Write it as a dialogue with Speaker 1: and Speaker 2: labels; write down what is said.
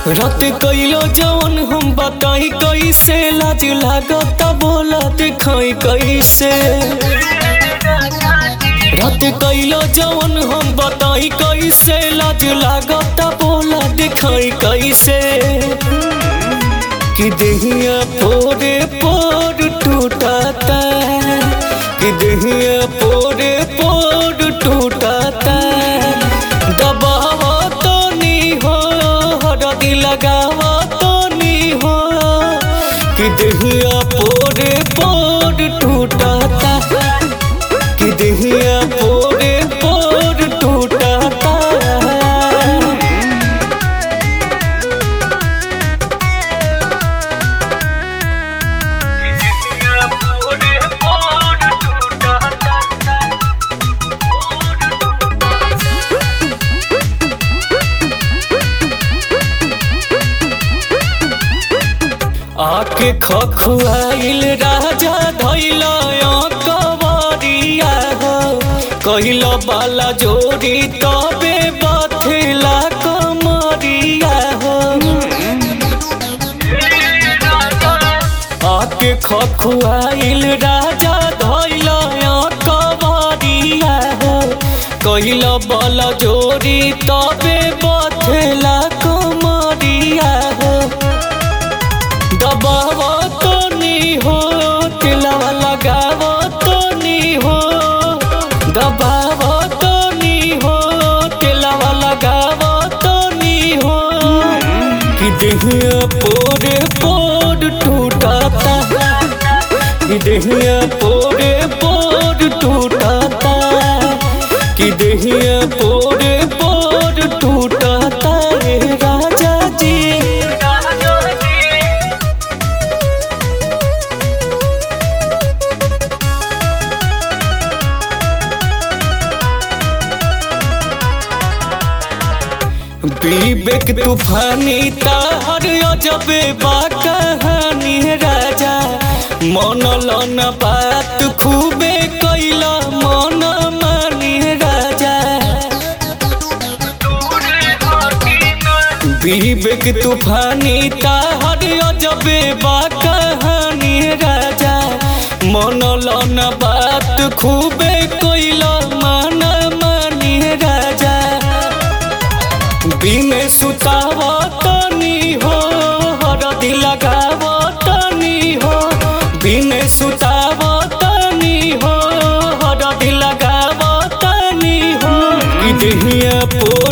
Speaker 1: रात कइलो जवन हम बताई कैसे लाज लागत बोला दिखाई कैसे। रात कइलो जवन हम बताई कैसे लाज लागत बोला दिखाई कैसे। कि देहिया पोरे पोर टूटाता, कि देहिया पोरे पोर टूटाता। दबावा तो नहीं हो हरदी लगावा तो नहीं हो, कि देहिया पोरे पोर टूटाता, कि देहिया पोरे पोर टूटाता। आके खखुआइल राजा धैला कवरिया हो, कहिला बाला जोरी तबे बथेला कमरिया हो। आके खखुआइल राजा धैला कवरिया हो, कहिला बाला जोरी तबे बथेला कमरिया हो। दबावा तो नहीं हो तिलवा लगावा तो नहीं हो, दबावा तो नहीं हो तिलवा लगावा तो नहीं हो। कि देहिया पोरे पोर टूटाता, कि देहिया पोरे पोर टूटाता, कि देहिया पोरे पोर टूटाता। रे राजा जी विवेक तूफानी तार अजबे बा कहानी राजा। मन लन बात खूबे कैला मन मानी राजा। विवेक तूफानी तार अजबे बा कहानी राजा। मन लन बात खूबे कैला मन मानी राजा। बिने सुतावा तनी हो हरदी लगावा तनी हो, बिने सुतावा तनी हो हरदी लगावा तनी हो। कि देहिया